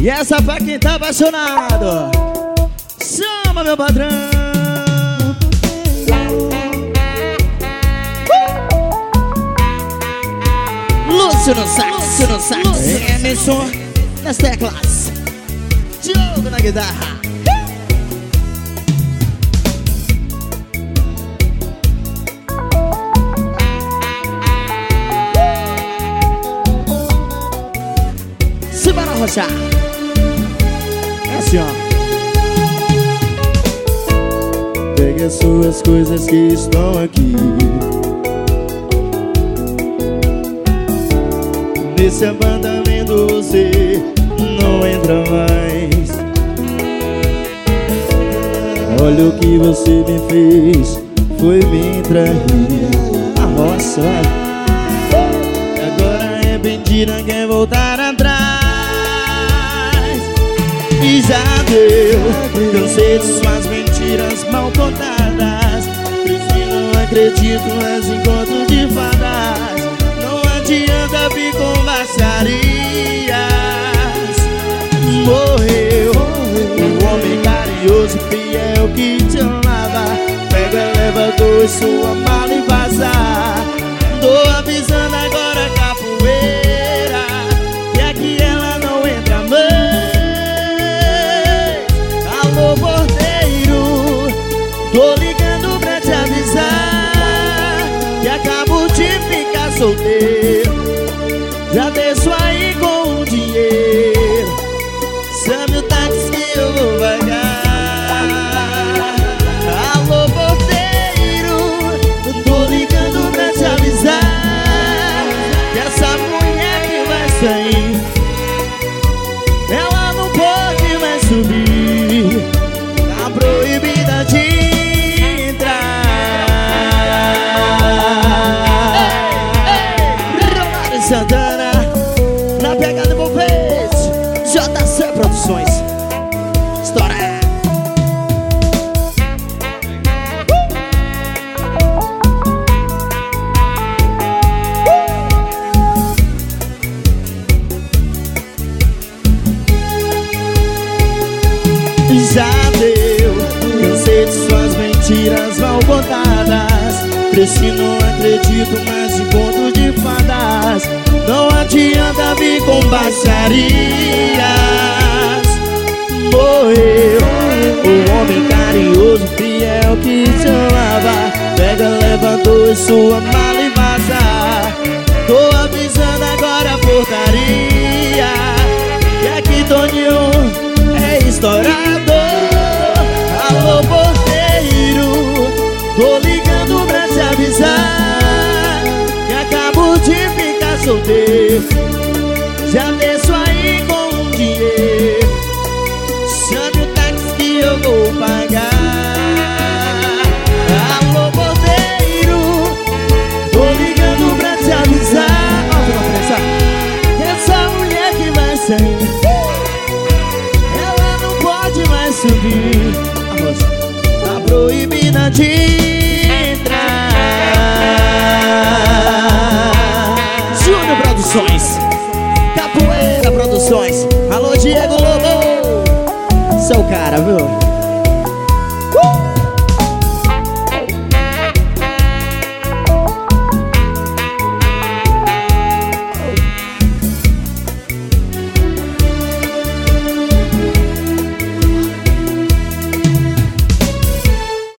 E essa pra quem tá apaixonado. Chama meu padrão. Lúcio no sax, Emerson nas teclas, Diogo na guitarra. Se vai arrochar. É assim, ó. Pegue as suas coisas que estão aqui. Nesse apartamento você não entra mais. Olha o que você me fez, foi me trair. Nossa, agora arrependida quer voltar atrás. E já deu, cansei de suas mentiras mal contadas. Prefiro não acredito nos encontros de fadas. Não adianta vir com baixarias. Morreu o homem carinhoso, fiel que te amava. Pega, leva dois, sua mala e vaza. Tô avisando agora, capoeira, que aqui ela não entra mais. Alô, porteiro, tô ligando pra te avisar que acabo de ficar solteiro. Já deixo aí com o dinheiro. Chame o táxi que eu vou pagar. Alô, porteiro, tô ligando pra te avisar que essa mulher que vai sair, ela não pode mais subir, tá proibida de entrar. Romário Santana, na pegada envolvente, JC Produções. Estoura. Já deu, cansei de suas mentiras mal contadas. Cresci, não acredito mais em conto de fadas. Não adianta vir com baixarias. Morreu o homem carinhoso, fiel que te amava. Pega, leva dois, sua mala e vaza. Tô avisando agora a portaria, que aqui Toninho é estourado. Alô, porteiro, tô ligando pra te avisar que acabo de ficar solteiro. Já desço aí com o dinheiro. Chame o táxi que eu vou pagar. Alô, porteiro, tô ligando pra te avisar que essa mulher que vai sair, ela não pode mais subir, tá proibida de entrar. Júnior Produções, Capoeira Produções. Alô, Diego Lobo, seu cara, viu?